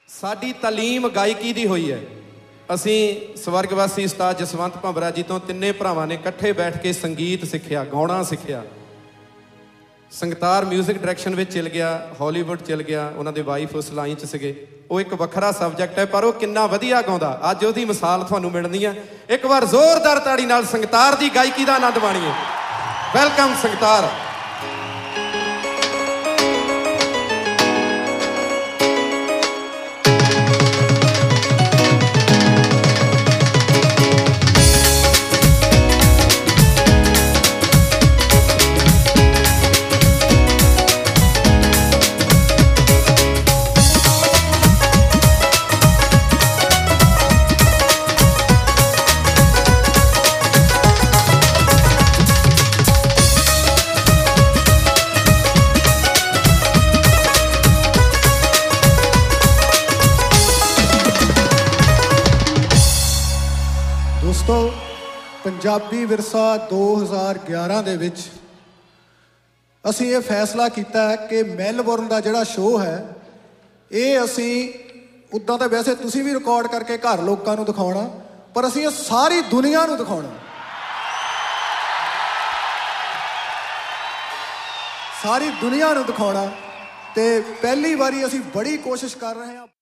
ਸਾਡੀ ਤਾਲੀਮ ਗਾਇਕੀ ਦੀ ਹੋਈ ਹੈ। ਅਸੀਂ ਸਵਰਗਵਾਸੀ ਉਸਤਾਦ ਜਸਵੰਤ ਭੰਬਰਾ ਜੀ ਤੋਂ ਤਿੰਨੇ ਭਰਾਵਾਂ ਨੇ ਇਕੱਠੇ ਬੈਠ ਕੇ ਸੰਗੀਤ ਸਿੱਖਿਆ, ਗਾਉਣਾ ਸਿੱਖਿਆ। ਸੰਗਤਾਰ ਮਿਊਜ਼ਿਕ ਡਾਇਰੈਕਸ਼ਨ ਵਿੱਚ ਚਲ ਗਿਆ, ਹਾਲੀਵੁੱਡ ਚਲ ਗਿਆ, ਉਹਨਾਂ ਦੇ ਵਾਈਫ ਉਸ ਲਾਈਨ 'ਚ ਸੀਗੇ। ਉਹ ਇੱਕ ਵੱਖਰਾ ਸਬਜੈਕਟ ਹੈ, ਪਰ ਉਹ ਕਿੰਨਾ ਵਧੀਆ ਗਾਉਂਦਾ, ਅੱਜ ਉਹਦੀ ਮਿਸਾਲ ਤੁਹਾਨੂੰ ਮਿਲਣੀ ਹੈ। ਇੱਕ ਵਾਰ ਜ਼ੋਰਦਾਰ ਤਾੜੀ ਨਾਲ ਸੰਗਤਾਰ ਦੀ ਗਾਇਕੀ ਦਾ ਆਨੰਦ ਮਾਣੀਏ। ਵੈਲਕਮ ਸੰਗਤਾਰ। ਦੋਸਤੋ, ਪੰਜਾਬੀ ਵਿਰਸਾ 2011 ਦੇ ਵਿੱਚ ਅਸੀਂ ਇਹ ਫੈਸਲਾ ਕੀਤਾ ਹੈ ਕਿ ਮੈਲਬੌਰਨ ਦਾ ਜਿਹੜਾ ਸ਼ੋਅ ਹੈ ਇਹ ਅਸੀਂ ਉੱਦਾਂ ਤਾਂ ਵੈਸੇ ਤੁਸੀਂ ਵੀ ਰਿਕਾਰਡ ਕਰਕੇ ਘਰ ਲੋਕਾਂ ਨੂੰ ਦਿਖਾਉਣਾ, ਪਰ ਅਸੀਂ ਇਹ ਸਾਰੀ ਦੁਨੀਆ ਨੂੰ ਦਿਖਾਉਣਾ। ਸਾਰੀ ਦੁਨੀਆ ਨੂੰ ਦਿਖਾਉਣਾ ਤੇ ਪਹਿਲੀ ਵਾਰੀ ਅਸੀਂ ਬੜੀ ਕੋਸ਼ਿਸ਼ ਕਰ ਰਹੇ ਹਾਂ।